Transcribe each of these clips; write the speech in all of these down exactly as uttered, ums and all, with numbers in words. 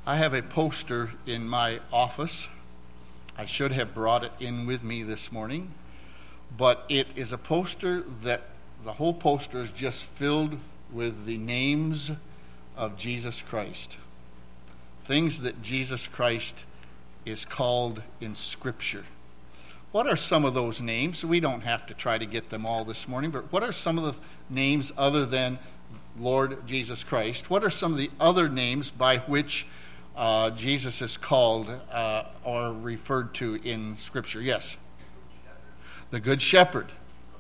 I have a poster in my office. I should have brought it in with me this morning, but it is a poster that the whole poster is just filled with the names of Jesus Christ. Things that Jesus Christ is called in Scripture. What are some of those names? We don't have to try to get them all this morning, but what are some of the names other than Lord Jesus Christ? What are some of the other names by which uh, Jesus is called uh, or referred to in Scripture? Yes. The Good Shepherd.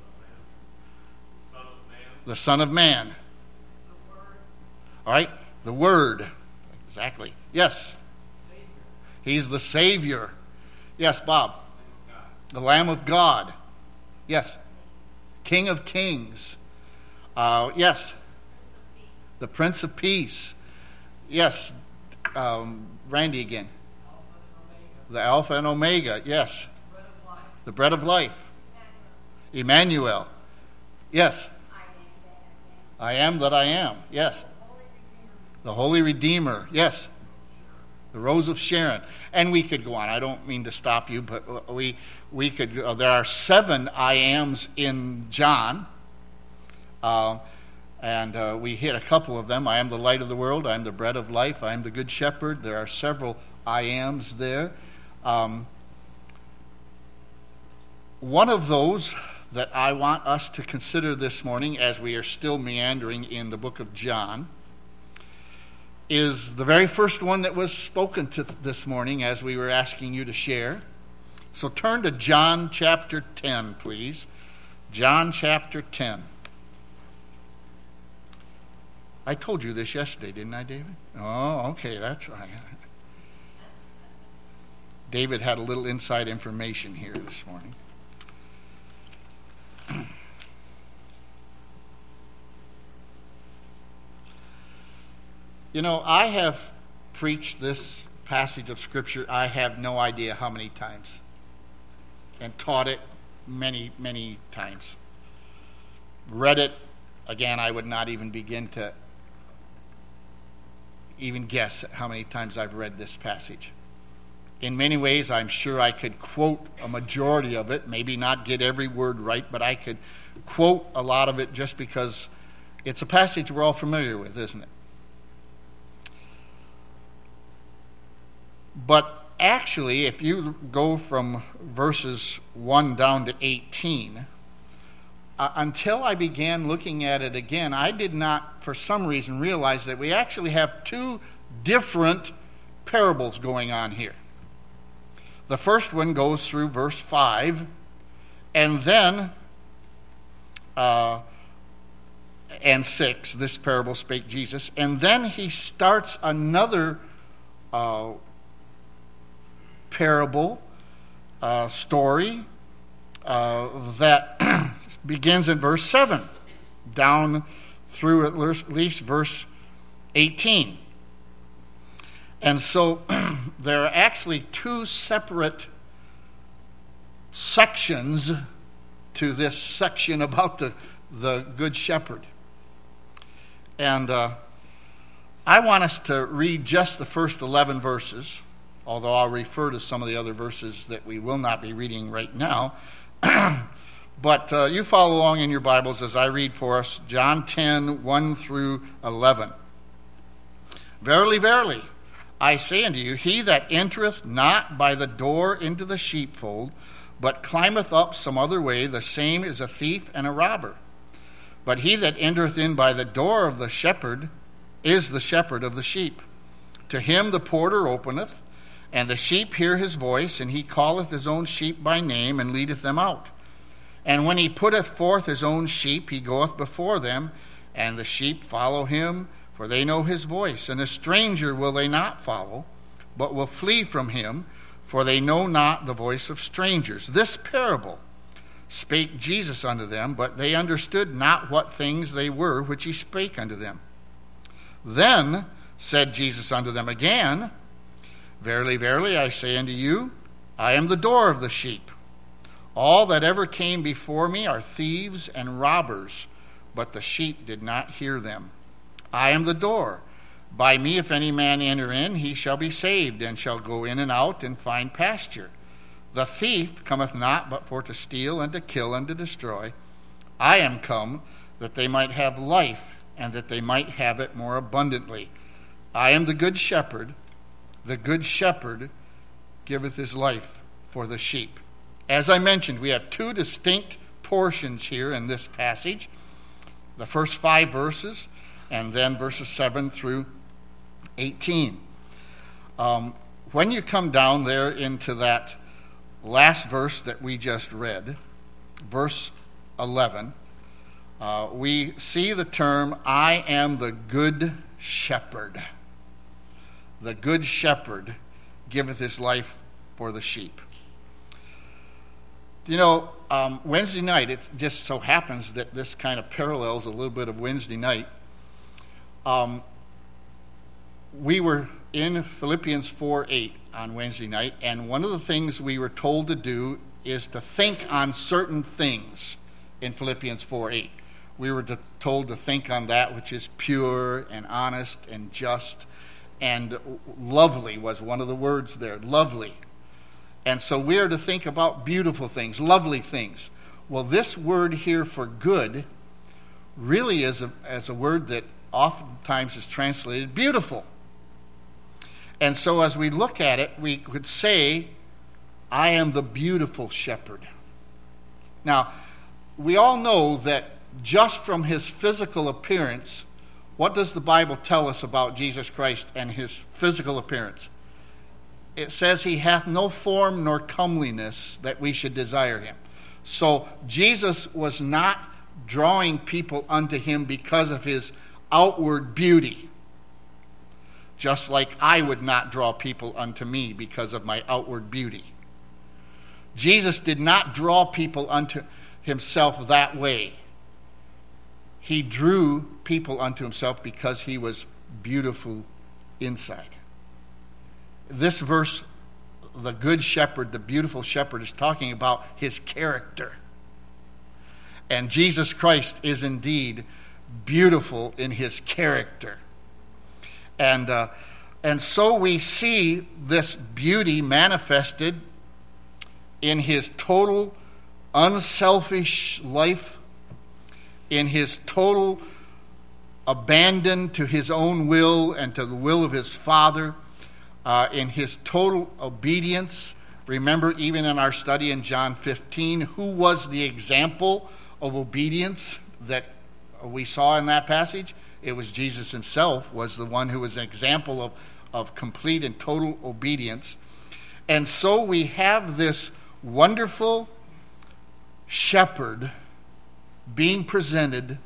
The Son of Man. All right. The Word. Exactly. Yes. He's the Savior. Yes, Bob. The Lamb of God. Yes. King of Kings. Uh, yes. The Prince of Peace. Yes. Um, Randy again. The Alpha and Omega. Yes. The Bread of Life. Emmanuel. Yes. I am that I am. Yes. The Holy Redeemer. Yes. The Rose of Sharon. And we could go on. I don't mean to stop you, but we we could. Uh, there are seven I ams in John. Uh, and uh, we hit a couple of them. I am the light of the world. I am the bread of life. I am the good shepherd. There are several I ams there. Um, one of those that I want us to consider this morning, as we are still meandering in the book of John, is the very first one that was spoken to this morning as we were asking you to share. So turn to John chapter ten, please. John chapter ten. I told you this yesterday, didn't I, David? Oh, okay, that's right. David had a little inside information here this morning. You know, I have preached this passage of Scripture, I have no idea how many times, and taught it many, many times. Read it, again, I would not even begin to even guess at how many times I've read this passage. In many ways, I'm sure I could quote a majority of it, maybe not get every word right, but I could quote a lot of it just because it's a passage we're all familiar with, isn't it? But actually, if you go from verses one down to eighteen, uh, until I began looking at it again, I did not, for some reason, realize that we actually have two different parables going on here. The first one goes through verse five, and then, uh, and six, this parable spake Jesus, and then he starts another uh, parable, uh, story, uh, that begins in verse seven, down through at least verse eighteen. And so there are actually two separate sections to this section about the, the Good Shepherd. And uh, I want us to read just the first eleven verses, although I'll refer to some of the other verses that we will not be reading right now. But uh, you follow along in your Bibles as I read for us John ten, one through eleven. Verily, verily, I say unto you, he that entereth not by the door into the sheepfold, but climbeth up some other way, the same is a thief and a robber. But he that entereth in by the door of the shepherd is the shepherd of the sheep. To him the porter openeth, and the sheep hear his voice, and he calleth his own sheep by name, and leadeth them out. And when he putteth forth his own sheep, he goeth before them, and the sheep follow him, for they know his voice. And a stranger will they not follow, but will flee from him, for they know not the voice of strangers. This parable spake Jesus unto them, but they understood not what things they were which he spake unto them. Then said Jesus unto them again, Verily, verily, I say unto you, I am the door of the sheep. All that ever came before me are thieves and robbers, but the sheep did not hear them. I am the door. By me, if any man enter in, he shall be saved, and shall go in and out and find pasture. The thief cometh not but for to steal and to kill and to destroy. I am come that they might have life, and that they might have it more abundantly. I am the good shepherd. The good shepherd giveth his life for the sheep. As I mentioned, we have two distinct portions here in this passage. The first five verses, and then verses seven through eighteen. Um, when you come down there into that last verse that we just read, verse eleven, uh, we see the term, I am the good shepherd. The good shepherd giveth his life for the sheep. You know, um, Wednesday night, it just so happens that this kind of parallels a little bit of Wednesday night. Um, we were in Philippians four eight on Wednesday night, and one of the things we were told to do is to think on certain things in Philippians four eight. We were to, told to think on that which is pure and honest and just, and lovely was one of the words there, lovely. And so we are to think about beautiful things, lovely things. Well, this word here for good really is a, as a word that oftentimes is translated beautiful. And so as we look at it, we could say, I am the beautiful shepherd. Now, we all know that just from his physical appearance, what does the Bible tell us about Jesus Christ and his physical appearance? It says he hath no form nor comeliness that we should desire him. So Jesus was not drawing people unto him because of his outward beauty. Just like I would not draw people unto me because of my outward beauty. Jesus did not draw people unto himself that way. He drew people unto himself because he was beautiful inside. This verse, the good shepherd, the beautiful shepherd, is talking about his character. And Jesus Christ is indeed beautiful in his character. And uh, and so we see this beauty manifested in his total unselfish life, in his total abandon to his own will and to the will of his Father, uh, in his total obedience. Remember, even in our study in John fifteen, who was the example of obedience that we saw in that passage? It was Jesus himself was the one who was an example of, of complete and total obedience. And so we have this wonderful shepherd being presented,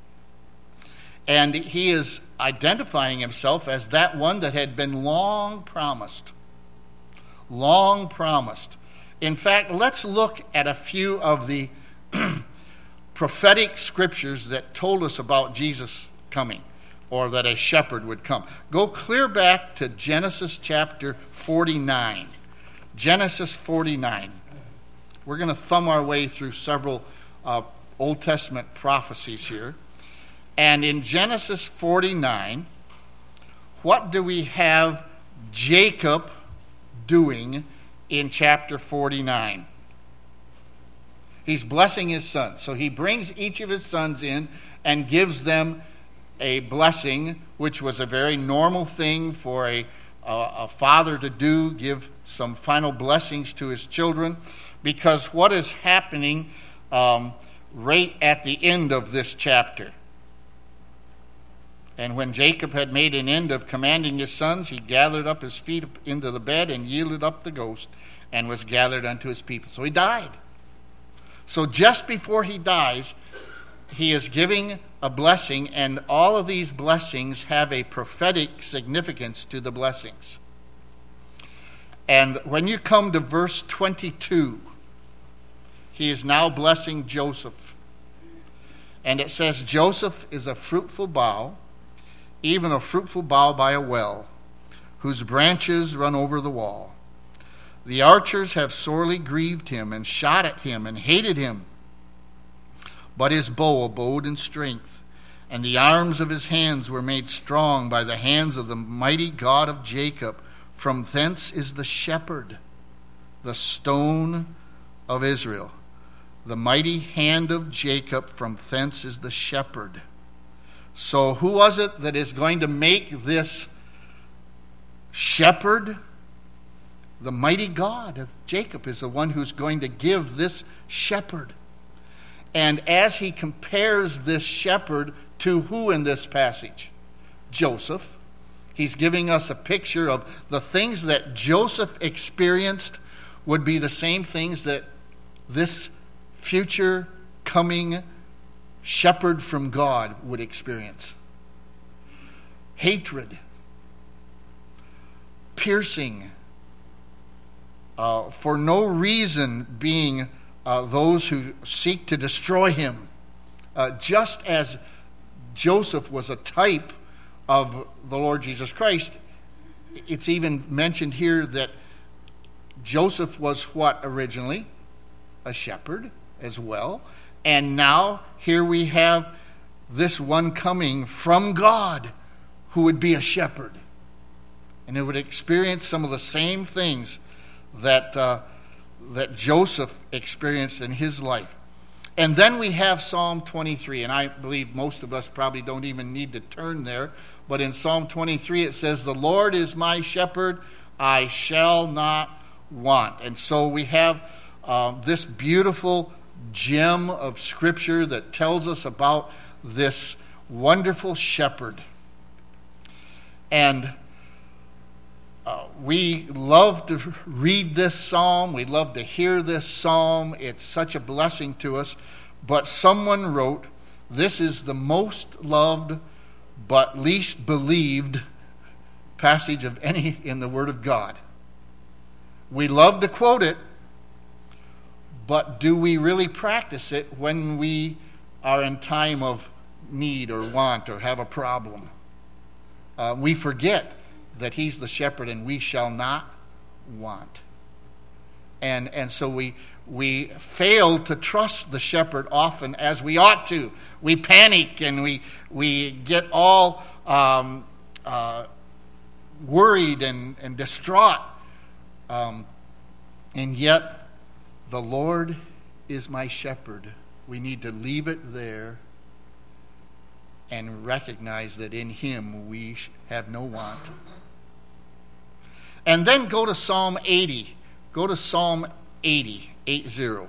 and he is identifying himself as that one that had been long promised. Long promised. In fact, let's look at a few of the prophetic scriptures that told us about Jesus coming, or that a shepherd would come. Go clear back to Genesis chapter forty-nine. Genesis forty-nine. We're going to thumb our way through several uh, Old Testament prophecies here. And in Genesis forty-nine, what do we have Jacob doing in chapter forty-nine? He's blessing his sons. So he brings each of his sons in and gives them a blessing, which was a very normal thing for a, a, a father to do, give some final blessings to his children, because what is happening um, right at the end of this chapter? And when Jacob had made an end of commanding his sons, he gathered up his feet into the bed and yielded up the ghost, and was gathered unto his people. So he died. So just before he dies, he is giving a blessing, and all of these blessings have a prophetic significance to the blessings. And when you come to verse twenty-two, he is now blessing Joseph. And it says, Joseph is a fruitful bough, even a fruitful bough by a well, whose branches run over the wall. The archers have sorely grieved him, and shot at him, and hated him. But his bow abode in strength, and the arms of his hands were made strong by the hands of the mighty God of Jacob. From thence is the shepherd, the stone of Israel. The mighty hand of Jacob, from thence is the shepherd. So who was it that is going to make this shepherd? The mighty God of Jacob is the one who's going to give this shepherd. And as he compares this shepherd to who in this passage? Joseph. He's giving us a picture of the things that Joseph experienced would be the same things that this future coming shepherd from God would experience. Hatred, piercing, uh, for no reason being uh, those who seek to destroy him. Uh, just as Joseph was a type of the Lord Jesus Christ, it's even mentioned here that Joseph was what originally? A shepherd as well. And now here we have this one coming from God who would be a shepherd. And who would experience some of the same things that, uh, that Joseph experienced in his life. And then we have Psalm twenty-three, and I believe most of us probably don't even need to turn there, but in Psalm twenty-three it says, "The Lord is my shepherd, I shall not want." And so we have uh, this beautiful gem of Scripture that tells us about this wonderful shepherd. And uh, we love to read this psalm. We love to hear this psalm. It's such a blessing to us. But someone wrote, this is the most loved but least believed passage of any in the Word of God. We love to quote it, but do we really practice it when we are in time of need or want or have a problem? Uh, we forget that he's the shepherd and we shall not want. And and so we we fail to trust the shepherd often as we ought to. We panic and we we get all um, uh, worried and, and distraught. Um, and yet, the Lord is my shepherd. We need to leave it there and recognize that in him we have no want. And then go to Psalm eighty. Go to Psalm eighty, eight zero.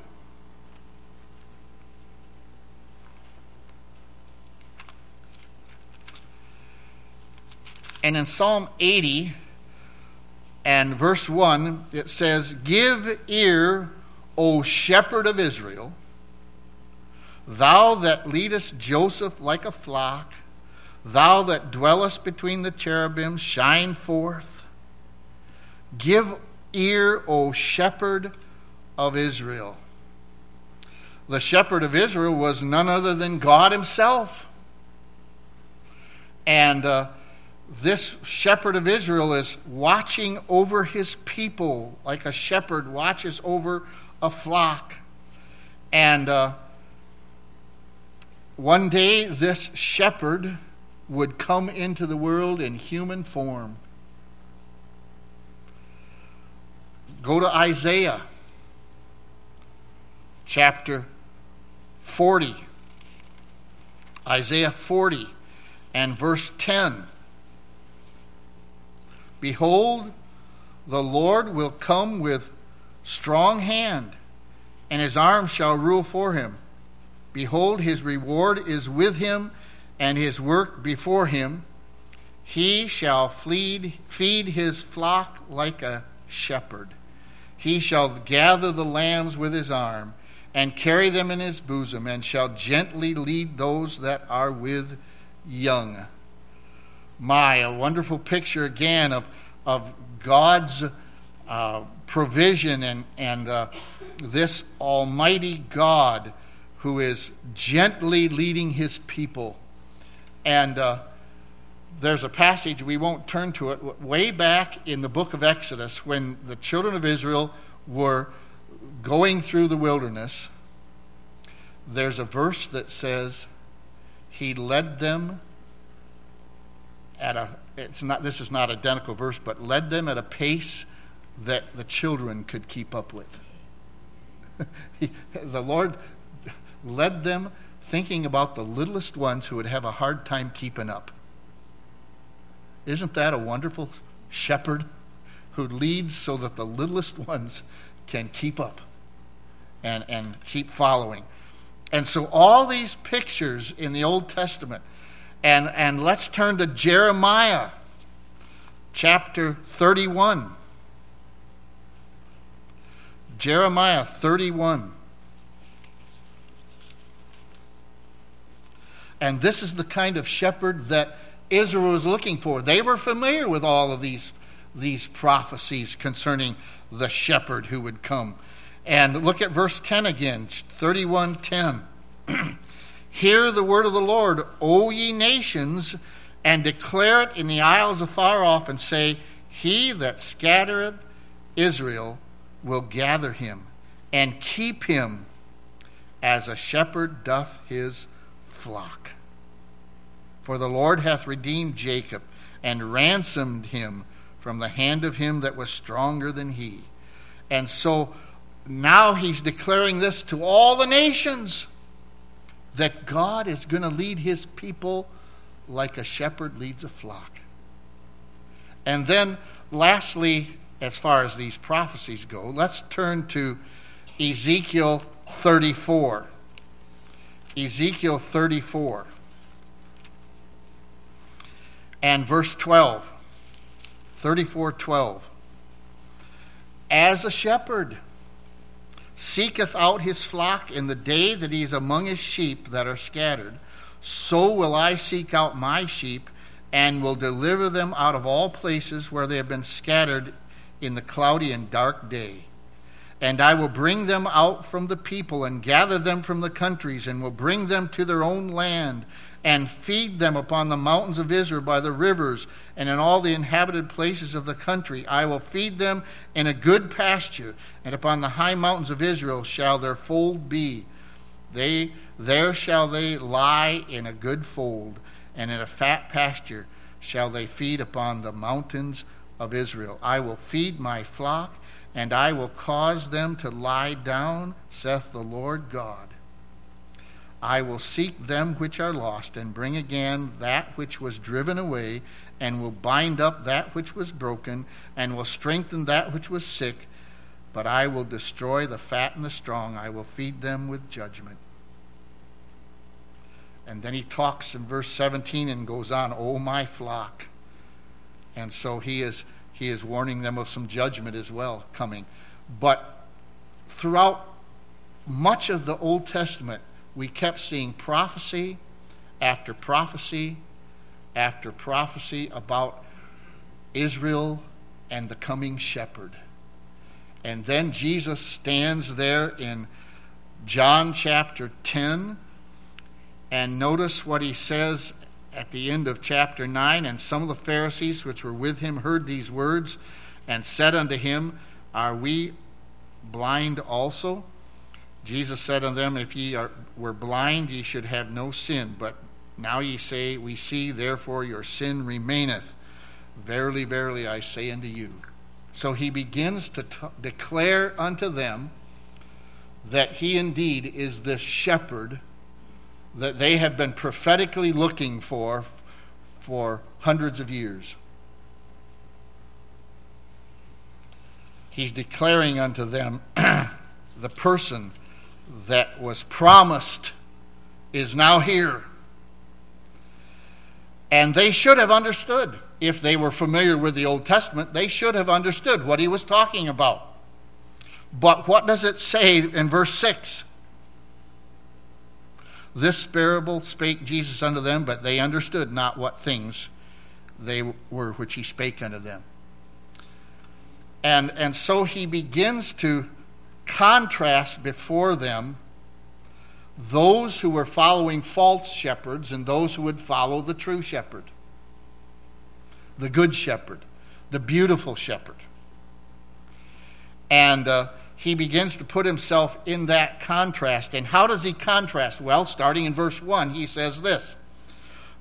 And in Psalm eighty and verse one, it says, "Give ear, O shepherd of Israel, thou that leadest Joseph like a flock, thou that dwellest between the cherubim, shine forth. Give ear, O shepherd of Israel." The shepherd of Israel was none other than God himself. And uh, this shepherd of Israel is watching over his people like a shepherd watches over a flock. And uh, one day this shepherd would come into the world in human form. Go to Isaiah chapter forty. Isaiah forty and verse ten. "Behold, the Lord will come with strong hand, and his arm shall rule for him. Behold, his reward is with him, and his work before him. He shall feed, feed his flock like a shepherd. He shall gather the lambs with his arm, and carry them in his bosom, and shall gently lead those that are with young." My, a wonderful picture again of, of God's uh, provision and, and uh, this almighty God who is gently leading his people. And uh, there's a passage, we won't turn to it, way back in the book of Exodus when the children of Israel were going through the wilderness. There's a verse that says, he led them at a, it's not, this is not identical verse, but led them at a pace that the children could keep up with. he, the Lord led them thinking about the littlest ones who would have a hard time keeping up. Isn't that a wonderful shepherd who leads so that the littlest ones can keep up and, and keep following? And so all these pictures in the Old Testament, and, and let's turn to Jeremiah chapter thirty-one. Jeremiah thirty-one. And this is the kind of shepherd that Israel was looking for. They were familiar with all of these, these prophecies concerning the shepherd who would come. And look at verse ten again, thirty-one ten. Hear the word of the Lord, O ye nations, and declare it in the isles afar off, and say, He that scattereth Israel will gather him, and keep him as a shepherd doth his flock. For the Lord hath redeemed Jacob, and ransomed him from the hand of him that was stronger than he. And so now he's declaring this to all the nations, that God is going to lead his people like a shepherd leads a flock. And then lastly, as far as these prophecies go, let's turn to Ezekiel thirty-four. Ezekiel thirty-four. And verse twelve. thirty-four twelve. As a shepherd seeketh out his flock in the day that he is among his sheep that are scattered, so will I seek out my sheep, and will deliver them out of all places where they have been scattered in the cloudy and dark day. And I will bring them out from the people, and gather them from the countries, and will bring them to their own land, and feed them upon the mountains of Israel by the rivers, and in all the inhabited places of the country. I will feed them in a good pasture, and upon the high mountains of Israel shall their fold be. They there shall they lie in a good fold, and in a fat pasture shall they feed upon the mountains of Israel. I will feed my flock, and I will cause them to lie down, saith the Lord God. I will seek them which are lost, and bring again that which was driven away, and will bind up that which was broken, and will strengthen that which was sick. But I will destroy the fat and the strong. I will feed them with judgment. And then he talks in verse seventeen and goes on, O my flock. And so he is he is warning them of some judgment as well coming. But throughout much of the Old Testament, we kept seeing prophecy after prophecy after prophecy about Israel and the coming shepherd. And then Jesus stands there in John chapter ten, and notice what he says at the end of chapter nine. And some of the Pharisees which were with him heard these words, and said unto him, Are we blind also? Jesus said unto them, If ye are, were blind, ye should have no sin. But now ye say, We see, therefore your sin remaineth. Verily, verily, I say unto you. So he begins to t- declare unto them that he indeed is the shepherd that they have been prophetically looking for for hundreds of years. He's declaring unto them the person that was promised is now here. And they should have understood. If they were familiar with the Old Testament, they should have understood what he was talking about. But what does it say in verse six? This parable spake Jesus unto them, but they understood not what things they were which he spake unto them. And, and so he begins to contrast before them those who were following false shepherds and those who would follow the true shepherd. The good shepherd, the beautiful shepherd. And uh, he begins to put himself in that contrast. And how does he contrast? Well, starting in verse one, he says this.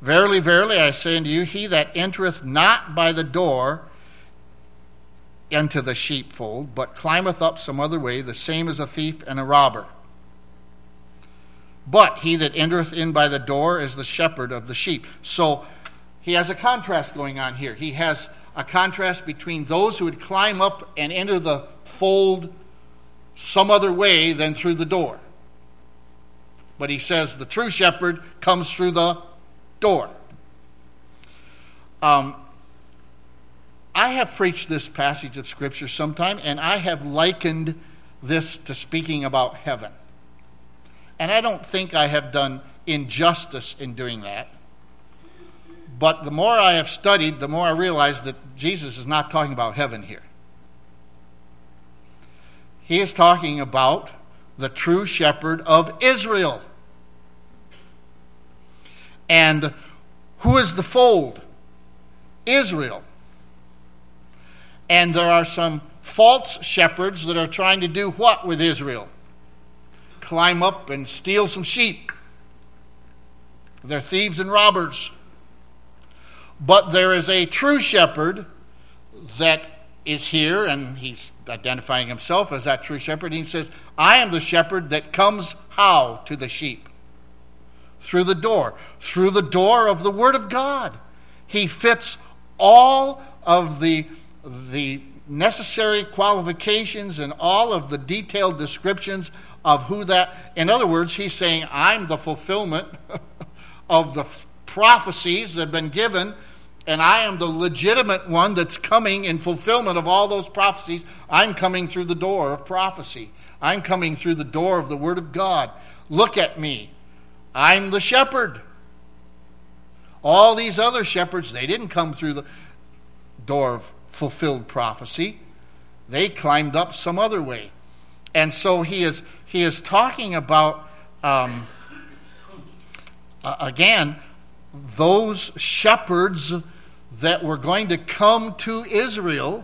Verily, verily, I say unto you, he that entereth not by the door into the sheepfold, but climbeth up some other way, the same is a thief and a robber. But he that entereth in by the door is the shepherd of the sheep. So he has a contrast going on here. He has a contrast between those who would climb up and enter the fold some other way than through the door. But he says the true shepherd comes through the door. Um, I have preached this passage of Scripture sometime, and I have likened this to speaking about heaven. And I don't think I have done injustice in doing that. But the more I have studied, the more I realize that Jesus is not talking about heaven here. He is talking about the true shepherd of Israel. And who is the fold? Israel. And there are some false shepherds that are trying to do what with Israel? Climb up and steal some sheep. They're thieves and robbers. But there is a true shepherd that is here, and he's identifying himself as that true shepherd. He says, I am the shepherd that comes how to the sheep? Through the door. Through the door of the Word of God. He fits all of the, the necessary qualifications and all of the detailed descriptions of who that... In other words, he's saying, I'm the fulfillment of the prophecies that have been given, and I am the legitimate one that's coming in fulfillment of all those prophecies. I'm coming through the door of prophecy. I'm coming through the door of the Word of God. Look at me. I'm the shepherd. All these other shepherds, they didn't come through the door of fulfilled prophecy. They climbed up some other way. And so he is he is talking about, um, uh, again, those shepherds that were going to come to Israel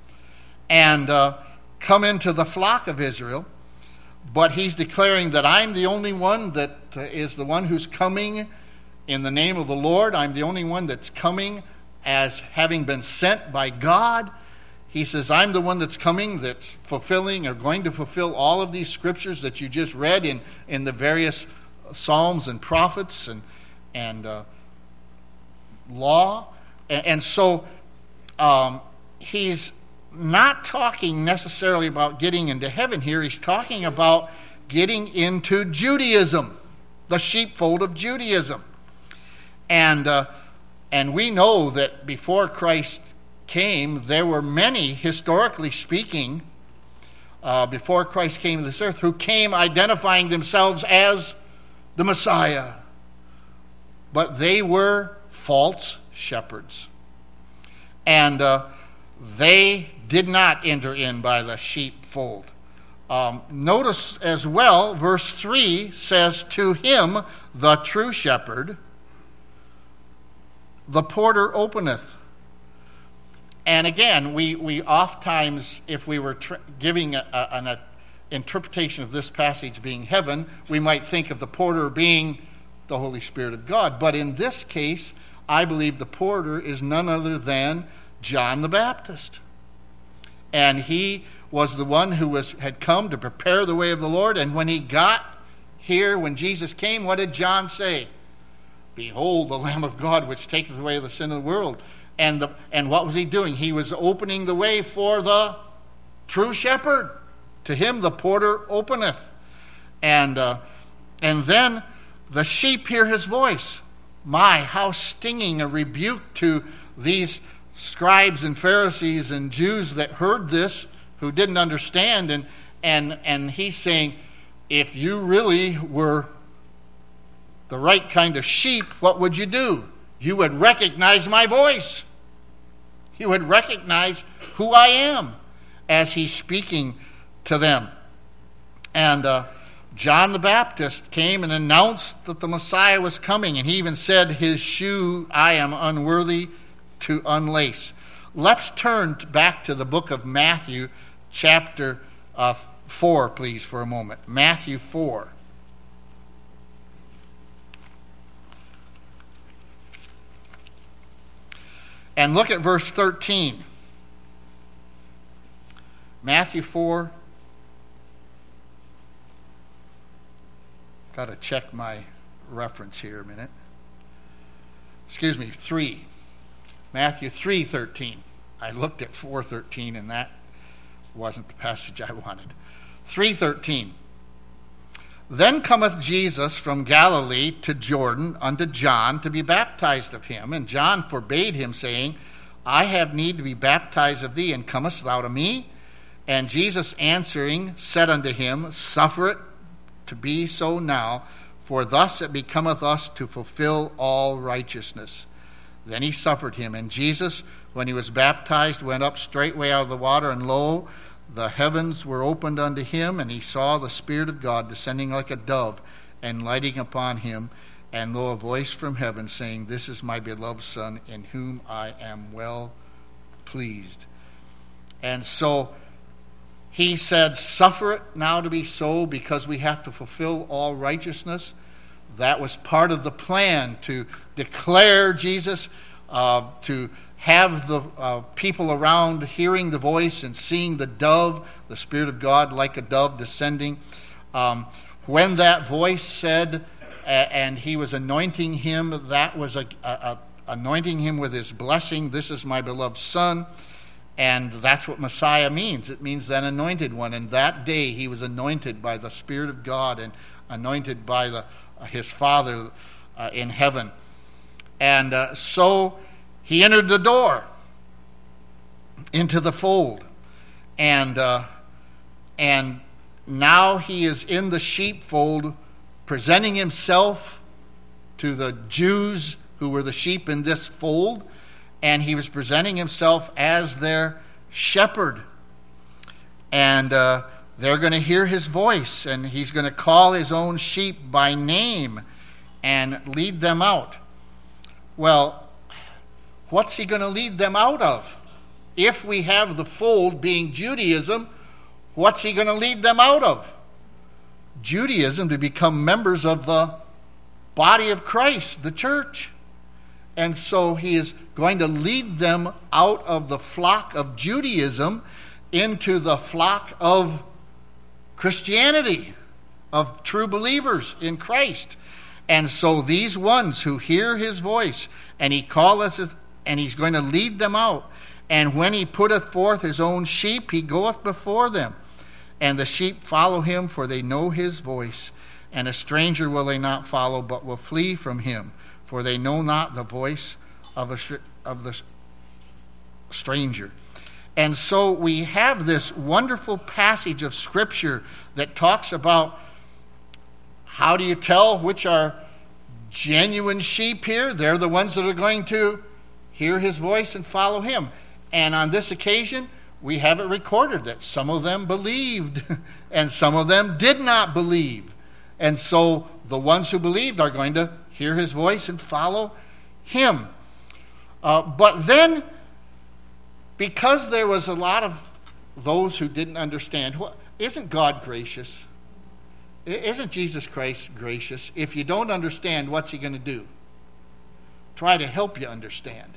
and uh, come into the flock of Israel. But he's declaring that I'm the only one that uh, is the one who's coming in the name of the Lord. I'm the only one that's coming as having been sent by God. He says, I'm the one that's coming, that's fulfilling or going to fulfill all of these scriptures that you just read in, in the various Psalms and prophets and, and uh, law. And, and so um, he's not talking necessarily about getting into heaven here. He's talking about getting into Judaism, the sheepfold of Judaism. And uh, and we know that before Christ came, there were many, historically speaking, uh, before Christ came to this earth, who came identifying themselves as the Messiah. But they were false shepherds. And uh, they did not enter in by the sheepfold. Um, notice as well, verse three says, to him, the true shepherd, the porter openeth. And again, we, we oftentimes, if we were tr- giving a, a, an a interpretation of this passage being heaven, we might think of the porter being the Holy Spirit of God. But in this case, I believe the porter is none other than John the Baptist. And he was the one who was had come to prepare the way of the Lord. And when he got here, when Jesus came, what did John say? Behold, the Lamb of God, which taketh away the sin of the world. And the and what was he doing? He was opening the way for the true shepherd. To him the porter openeth. And uh, and then the sheep hear his voice. My, how stinging a rebuke to these scribes and Pharisees and Jews that heard this, who didn't understand. And and and he's saying, if you really were the right kind of sheep, what would you do? You would recognize my voice. You would recognize who I am as he's speaking to them. And uh, John the Baptist came and announced that the Messiah was coming. And he even said, his shoe I am unworthy to unlace. Let's turn back to the book of Matthew, chapter uh, four, please, for a moment. Matthew four. And look at verse thirteen. Matthew four. Got to check my reference here a minute. Excuse me, three. Matthew three thirteen. I looked at four thirteen, and that wasn't the passage I wanted. three thirteen. Then cometh Jesus from Galilee to Jordan unto John to be baptized of him. And John forbade him, saying, I have need to be baptized of thee, and comest thou to me? And Jesus answering said unto him, Suffer it to be so now, for thus it becometh us to fulfill all righteousness. Then he suffered him. And Jesus, when he was baptized, went up straightway out of the water, and lo, the heavens were opened unto him, and he saw the Spirit of God descending like a dove and lighting upon him. And lo, a voice from heaven saying, This is my beloved Son, in whom I am well pleased. And so he said, Suffer it now to be so, because we have to fulfill all righteousness. That was part of the plan, to declare Jesus, uh, to have the uh, people around hearing the voice and seeing the dove, the Spirit of God like a dove descending. Um, when that voice said, uh, and he was anointing him, that was a, a, a anointing him with his blessing. This is my beloved Son. And that's what Messiah means. It means that anointed one. And that day he was anointed by the Spirit of God and anointed by the, uh, his Father uh, in heaven. And uh, so he entered the door into the fold. And, uh, and now he is in the sheepfold, presenting himself to the Jews who were the sheep in this fold. And he was presenting himself as their shepherd. And uh, they're going to hear his voice, and he's going to call his own sheep by name and lead them out. Well, what's he going to lead them out of? If we have the fold being Judaism, what's he going to lead them out of? Judaism, to become members of the body of Christ, the church. And so he is going to lead them out of the flock of Judaism into the flock of Christianity, of true believers in Christ. And so these ones who hear his voice, and he calleth, and he's going to lead them out. And when he putteth forth his own sheep, he goeth before them. And the sheep follow him, for they know his voice. And a stranger will they not follow, but will flee from him. For they know not the voice of the, of the stranger. And so we have this wonderful passage of Scripture that talks about how do you tell which are genuine sheep here? They're the ones that are going to hear his voice and follow him. And on this occasion, we have it recorded that some of them believed and some of them did not believe. And so the ones who believed are going to hear his voice and follow him. Uh, but then, because there was a lot of those who didn't understand, well, isn't God gracious? Isn't Jesus Christ gracious? If you don't understand, what's he going to do? Try to help you understand.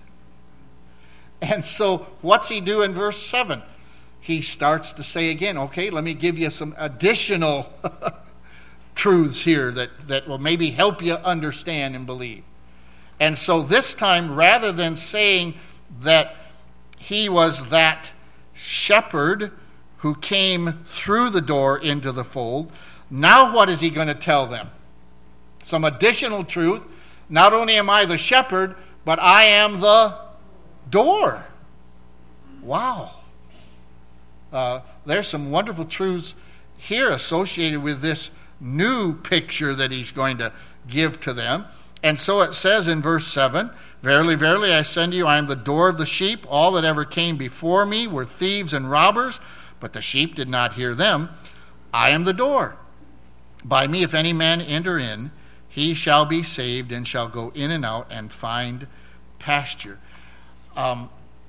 And so, what's he do in verse seven? He starts to say again, okay, let me give you some additional truths here that, that will maybe help you understand and believe. And so this time, rather than saying that he was that shepherd who came through the door into the fold, now what is he going to tell them? Some additional truth. Not only am I the shepherd, but I am the door. Wow. Uh, there's some wonderful truths here associated with this new picture that he's going to give to them. And so it says in verse seven, Verily, verily, I say unto you, I am the door of the sheep. All that ever came before me were thieves and robbers, but the sheep did not hear them. I am the door. By me, if any man enter in, he shall be saved and shall go in and out and find pasture. Um,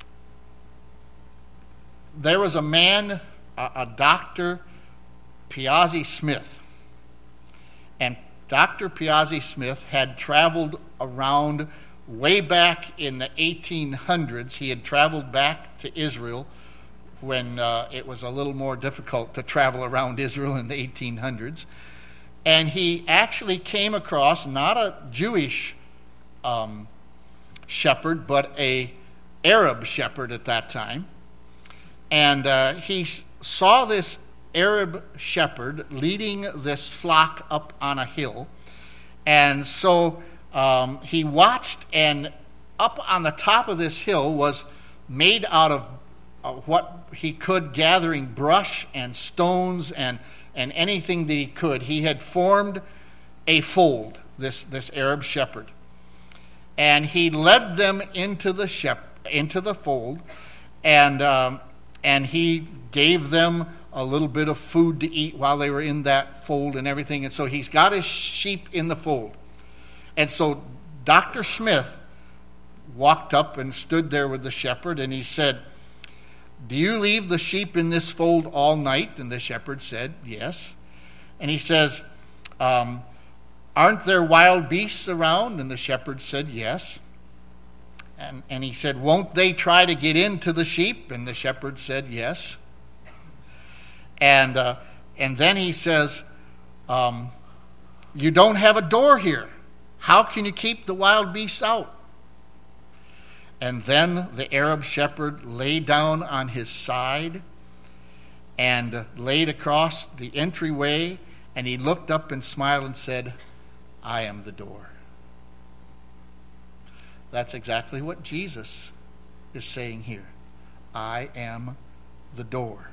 there was a man, a, a Doctor Piazzi Smith. And Doctor Piazzi Smith had traveled around way back in the eighteen hundreds. He had traveled back to Israel when uh, it was a little more difficult to travel around Israel in the eighteen hundreds. And he actually came across not a Jewish um, shepherd, but a Arab shepherd at that time. And uh, he saw this Arab shepherd leading this flock up on a hill. And so um, he watched, and up on the top of this hill was made out of uh, what he could, gathering brush and stones and, and anything that he could. He had formed a fold, this, this Arab shepherd. And he led them into the shep- into the fold, and um, and he gave them a little bit of food to eat while they were in that fold and everything. And so he's got his sheep in the fold. And so Doctor Smith walked up and stood there with the shepherd, and he said, "Do you leave the sheep in this fold all night?" And the shepherd said, "Yes." And he says, um, "Aren't there wild beasts around?" And the shepherd said, "Yes." And, and he said, "Won't they try to get into the sheep?" And the shepherd said, "Yes." And uh, and then he says, um, "You don't have a door here. How can you keep the wild beasts out?" And then the Arab shepherd lay down on his side and uh, laid across the entryway, and he looked up and smiled and said, "I am the door." That's exactly what Jesus is saying here. I am the door.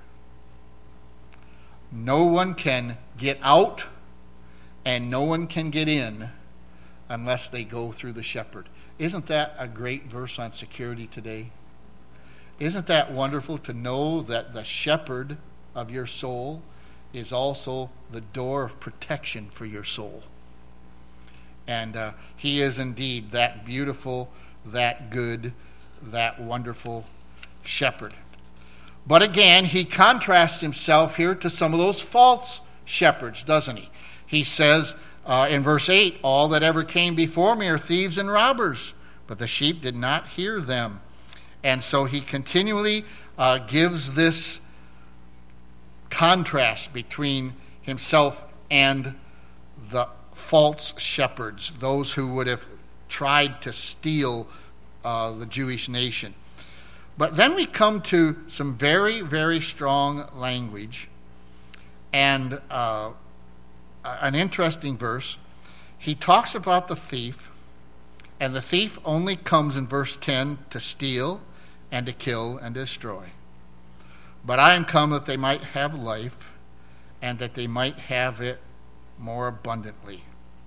No one can get out and no one can get in unless they go through the shepherd. Isn't that a great verse on security today? Isn't that wonderful to know that the shepherd of your soul is also the door of protection for your soul? And uh, he is indeed that beautiful, that good, that wonderful shepherd. But again, he contrasts himself here to some of those false shepherds, doesn't he? He says uh, in verse eight, "All that ever came before me are thieves and robbers, but the sheep did not hear them." And so he continually uh, gives this contrast between himself and the false shepherds, those who would have tried to steal uh, the Jewish nation. But then we come to some very, very strong language, and uh, an interesting verse. He talks about the thief, and the thief only comes in verse ten to steal and to kill and destroy. But I am come that they might have life, and that they might have it more abundantly.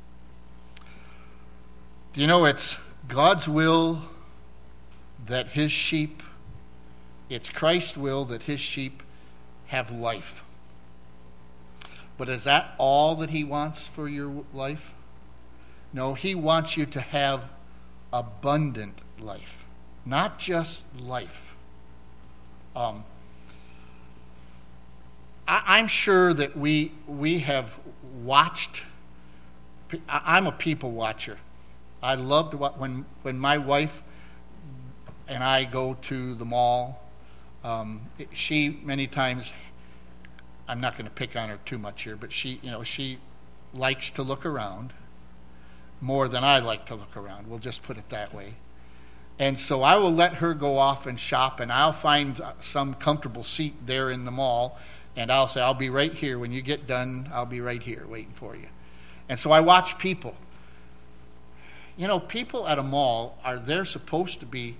Do you know it's God's will that his sheep, it's Christ's will that his sheep have life. But is that all that he wants for your life? No, he wants you to have abundant life, not just life. Um, I, I'm sure that we we have watched. I'm a people watcher. I love to watch when when my wife and I go to the mall. Um, she many times, I'm not going to pick on her too much here, but she, you know, she likes to look around more than I like to look around. We'll just put it that way. And so I will let her go off and shop, and I'll find some comfortable seat there in the mall, and I'll say, "I'll be right here. When you get done, I'll be right here waiting for you." And so I watch people. You know, people at a mall, are they're supposed to be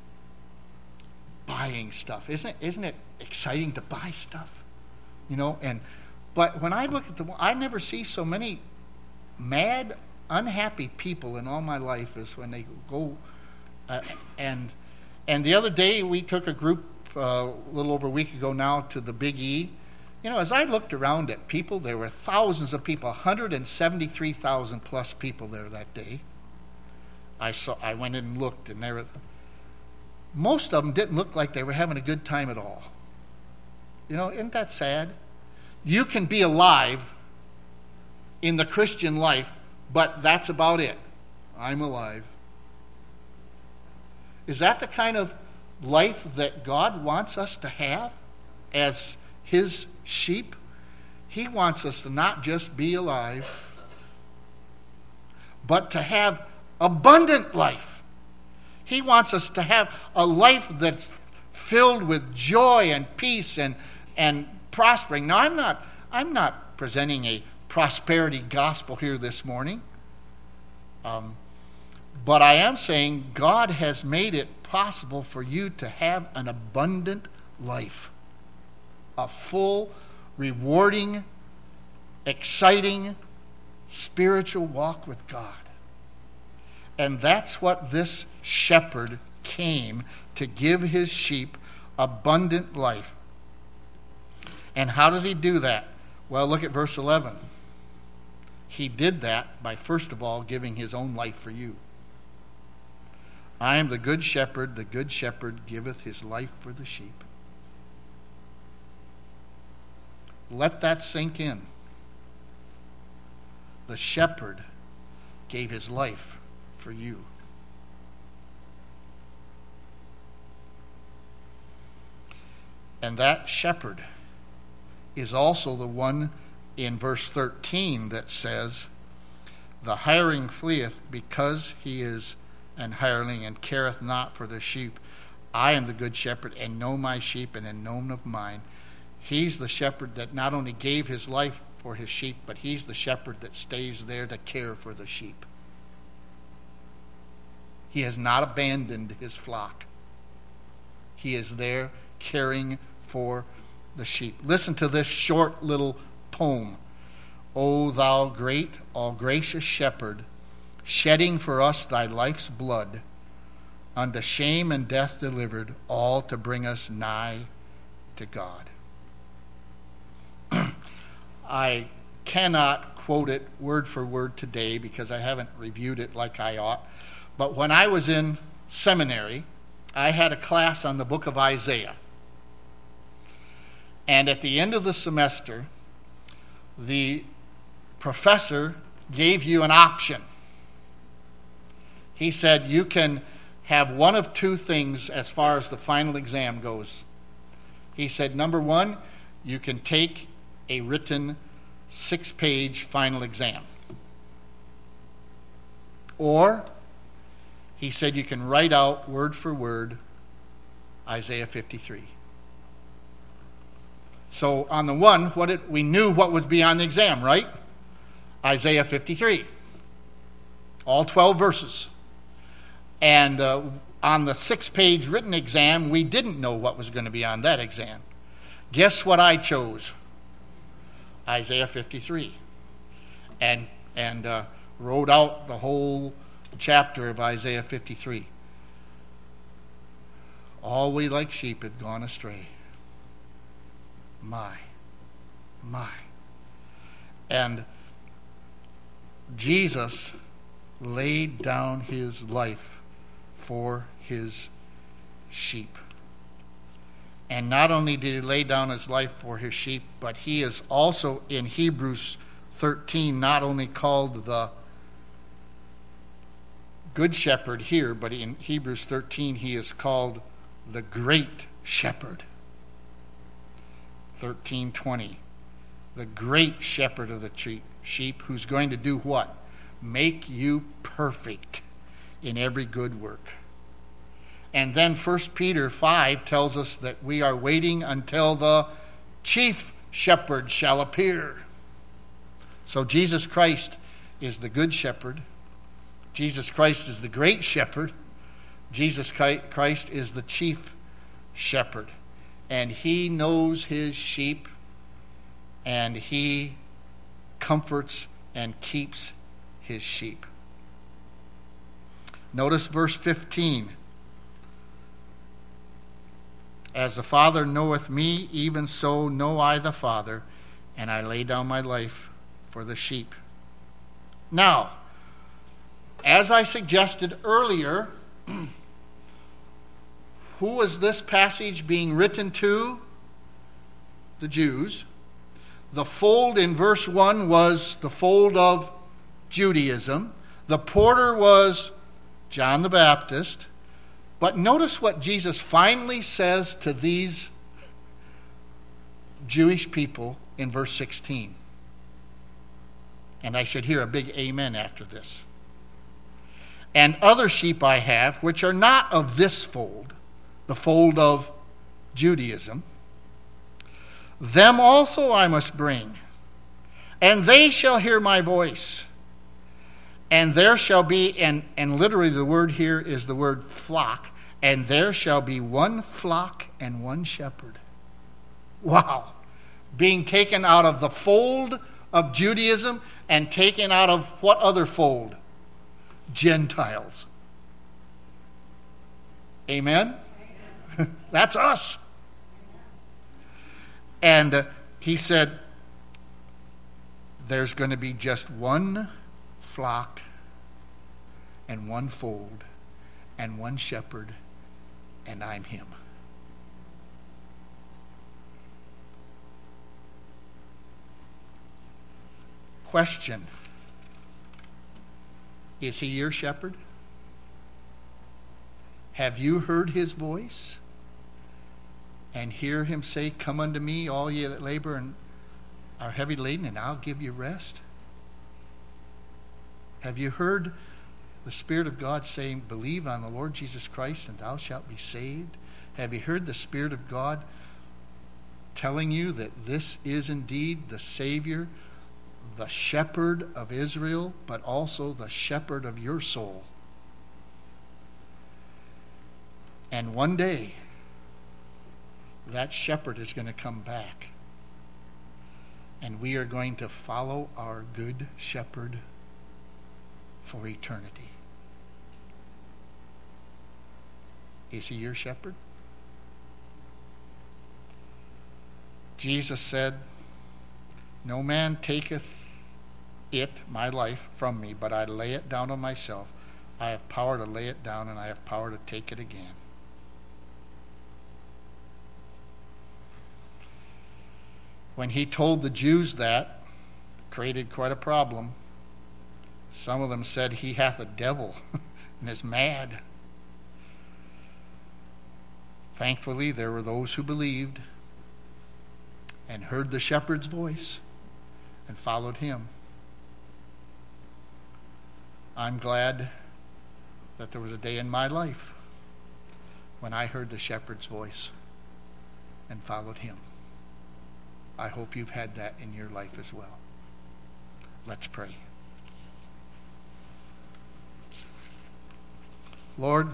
buying stuff. Isn't it, isn't it exciting to buy stuff? You know, and but when I look at the mall, I never see so many mad, unhappy people in all my life as when they go. Uh, and and the other day we took a group uh, a little over a week ago now to the Big E. You know, as I looked around at people, there were thousands of people, one hundred seventy-three thousand plus people there that day. I saw. I went in and looked, and there were, most of them didn't look like they were having a good time at all. You know, isn't that sad? You can be alive in the Christian life, but that's about it. I'm alive. Is that the kind of life that God wants us to have as his sheep? He wants us to not just be alive, but to have abundant life. He wants us to have a life that's filled with joy and peace and, and prospering. Now, I'm not, I'm not presenting a prosperity gospel here this morning. Um, but I am saying God has made it possible for you to have an abundant life. A full, rewarding, exciting, spiritual walk with God. And that's what this shepherd came to give his sheep abundant life. And how does he do that? Well, look at verse eleven. He did that by, first of all, giving his own life for you. I am the good shepherd. The good shepherd giveth his life for the sheep. Let that sink in. The shepherd gave his life for you. And that shepherd is also the one in verse thirteen that says, the hireling fleeth because he is an hireling and careth not for the sheep. I am the good shepherd and know my sheep and am known of mine. He's the shepherd that not only gave his life for his sheep, but he's the shepherd that stays there to care for the sheep. He has not abandoned his flock. He is there caring for the sheep. Listen to this short little poem. O thou great, all gracious shepherd, shedding for us thy life's blood, unto shame and death delivered, all to bring us nigh to God. I cannot quote it word for word today because I haven't reviewed it like I ought. But when I was in seminary, I had a class on the book of Isaiah. And at the end of the semester, the professor gave you an option. He said you can have one of two things as far as the final exam goes. He said, number one, you can take a written six-page final exam. Or, he said you can write out word for word Isaiah fifty-three. So on the one, what it, we knew what would be on the exam, right? Isaiah fifty-three. All twelve verses. And uh, on the six-page written exam, we didn't know what was going to be on that exam. Guess what I chose? Isaiah fifty-three. And, and uh, wrote out the whole chapter of Isaiah fifty-three. All we like sheep had gone astray. My, my. And Jesus laid down his life for his sheep. And not only did he lay down his life for his sheep, but he is also in Hebrews thirteen not only called the good shepherd here, but in Hebrews thirteen he is called the great shepherd. thirteen twenty. The great shepherd of the sheep, who's going to do what? Make you perfect in every good work. And then First Peter five tells us that we are waiting until the chief shepherd shall appear. So Jesus Christ is the good shepherd. Jesus Christ is the great shepherd. Jesus Christ is the chief shepherd. And he knows his sheep, and he comforts and keeps his sheep. Notice verse fifteen. As the Father knoweth me, even so know I the Father, and I lay down my life for the sheep. Now, as I suggested earlier, who was this passage being written to? The Jews. The fold in verse one was the fold of Judaism. The porter was John the Baptist. But notice what Jesus finally says to these Jewish people in verse sixteen. And I should hear a big amen after this. And other sheep I have, which are not of this fold, the fold of Judaism, them also I must bring, and they shall hear my voice. And there shall be, and, and literally the word here is the word flock, and there shall be one flock and one shepherd. Wow. Being taken out of the fold of Judaism and taken out of what other fold? Gentiles. Amen? Amen. That's us. And uh, he said, there's going to be just one flock and one fold and one shepherd, and I'm him. Question: is he your shepherd? Have you heard his voice and hear him say, come unto me, all ye that labor and are heavy laden, and I'll give you rest? Have you heard the Spirit of God saying, believe on the Lord Jesus Christ and thou shalt be saved? Have you heard the Spirit of God telling you that this is indeed the Savior, the shepherd of Israel, but also the shepherd of your soul? And one day, that shepherd is going to come back, and we are going to follow our good shepherd for eternity. Is he your shepherd? Jesus said, no man taketh it, my life, from me, but I lay it down on myself. I have power to lay it down, and I have power to take it again. When he told the Jews that, it created quite a problem. Some of them said he hath a devil and is mad. Thankfully, there were those who believed and heard the shepherd's voice and followed him. I'm glad that there was a day in my life when I heard the shepherd's voice and followed him. I hope you've had that in your life as well. Let's pray. Lord,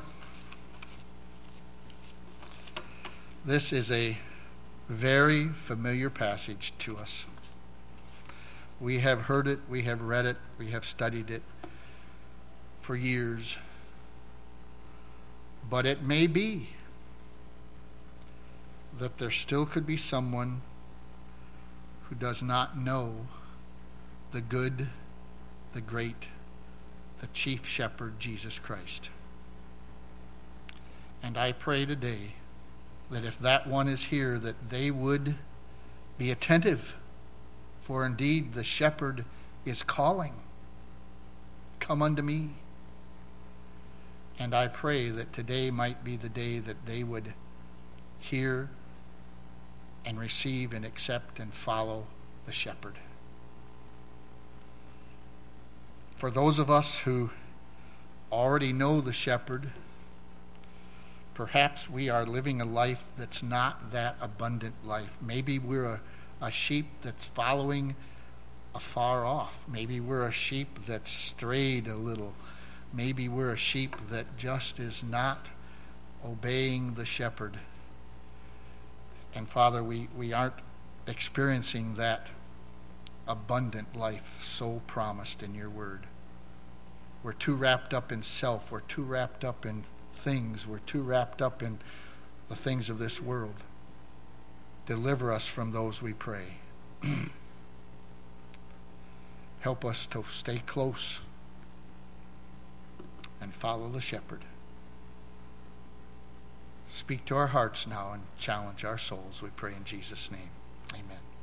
this is a very familiar passage to us. We have heard it, we have read it, we have studied it for years. But it may be that there still could be someone who does not know the good, the great, the chief shepherd, Jesus Christ. And I pray today that if that one is here, that they would be attentive, for indeed the shepherd is calling, come unto me. And I pray that today might be the day that they would hear and receive and accept and follow the shepherd. For those of us who already know the shepherd, perhaps we are living a life that's not that abundant life. Maybe we're a, a sheep that's following afar off. Maybe we're a sheep that's strayed a little. Maybe we're a sheep that just is not obeying the shepherd. And Father, we, we aren't experiencing that abundant life so promised in your word. We're too wrapped up in self. We're too wrapped up in things. We're too wrapped up in the things of this world. Deliver us from those, we pray. Help us to stay close and follow the shepherd. Speak to our hearts now and challenge our souls, we pray in Jesus' name. Amen.